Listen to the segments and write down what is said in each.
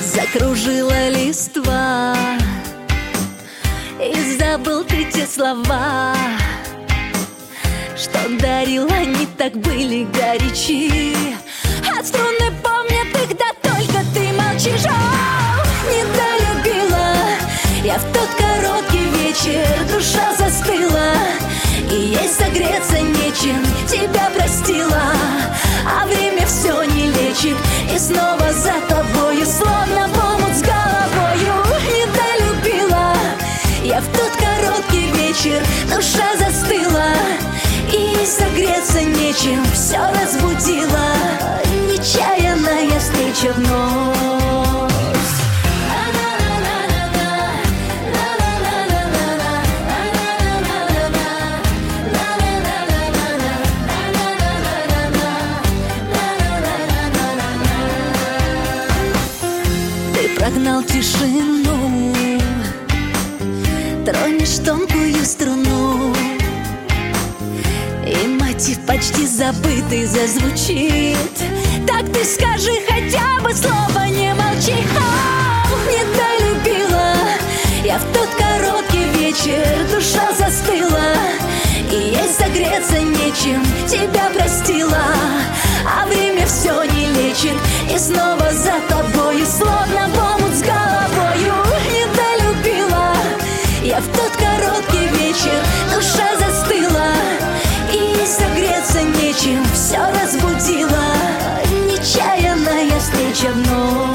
Закружила листва, и забыл ты те слова, что дарила, они так были горячи. А струны помнят их, да только ты молчишь. О, недолюбила я в тот короткий вечер, душа застыла, и ей согреться нечем, тебя простила. А время все не лечит, и снова за тобою, словно в омут с головою. Недолюбила я в тот короткий вечер, душа застыла, и согреться нечем, все разбудила нечаянная встреча вновь. Ты прогнал тишину, тронешь тонкую струну, и мотив почти забытый зазвучит. Так ты скажи хотя бы слово, не молчи. О, недолюбила я в тот короткий вечер, душа застыла, и ей согреться нечем, тебя простила. А время все не лечит, и снова за тобою, словно в омут с головою. Недолюбила я в тот короткий вечер, душа застыла, и согреться нечем, все разбудила нечаянная встреча вновь.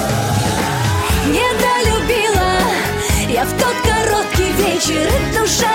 Недолюбила я в тот короткий вечер, душа